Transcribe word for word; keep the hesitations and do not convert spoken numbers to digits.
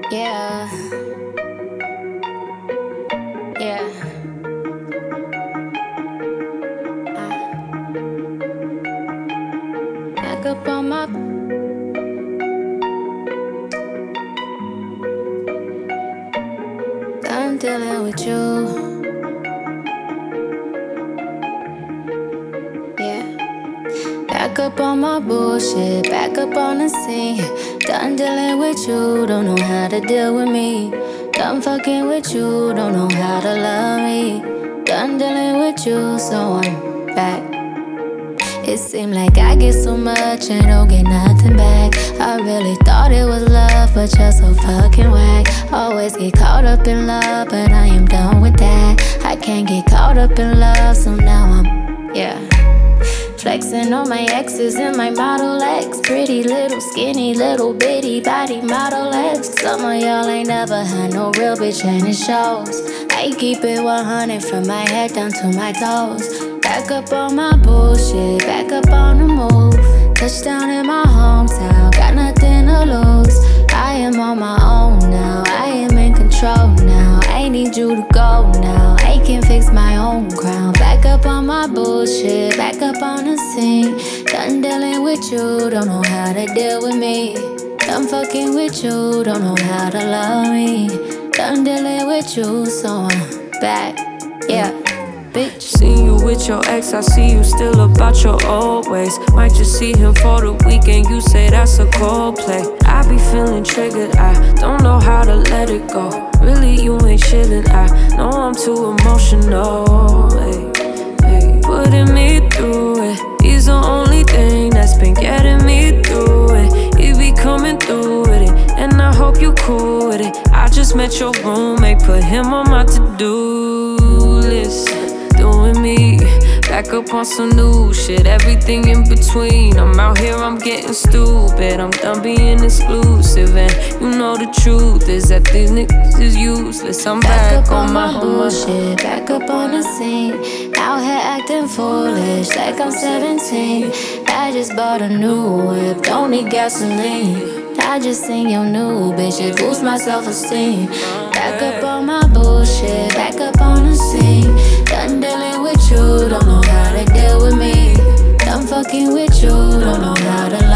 Yeah, yeah. I back up on my done dealing with you. Yeah, back up on my bullshit, back up on the scene. Done dealing with you, don't know how to deal with me. Done fucking with you, don't know how to love me. Done dealing with you, so I'm back. It seemed like I get so much and don't get nothing back. I really thought it was love, but you're so fucking whack. Always get caught up in love, but I am done with that. I can't get caught up in love, so now I'm, yeah. Flexing on my exes and my Model X. Pretty little skinny little bitty body Model X. Some of y'all ain't never had no real bitch and it shows. I keep it one hundred from my head down to my toes. Back up on my bullshit, back up on the move. Touchdown in my hometown, got nothing to lose. I am on my own now, I am in control now. I need you to go now, I can fix my own crown. Back up on my bullshit, back up on the scene. Done dealing with you, don't know how to deal with me. Done fucking with you, don't know how to love me. Done dealing with you, so I'm back, yeah. Bitch. Seen you with your ex, I see you still about your old ways. Might just see him for the weekend, you say that's a cold play. I be feeling triggered, I don't know how to let it go. Really, you ain't chillin', I know I'm too emotional. Ay, ay. Putting me through it, he's the only thing that's been getting me through it. He be coming through with it, and I hope you cool with it. I just met your roommate, put him on my to-do list. Doing me, back up on some new shit, everything in between. I'm out here, I'm getting stupid, I'm done being exclusive. And you know the truth is that these niggas is useless. I'm back, back up on, on my, my bullshit, back up on the scene. Out here acting foolish like I'm seventeen. I just bought a new whip, don't need gasoline. I just seen your new bitch, it boosts my self-esteem. Back up on my bullshit, back up on the scene. Done dealing with you, don't know how to deal with me. Done fucking with you, don't know how to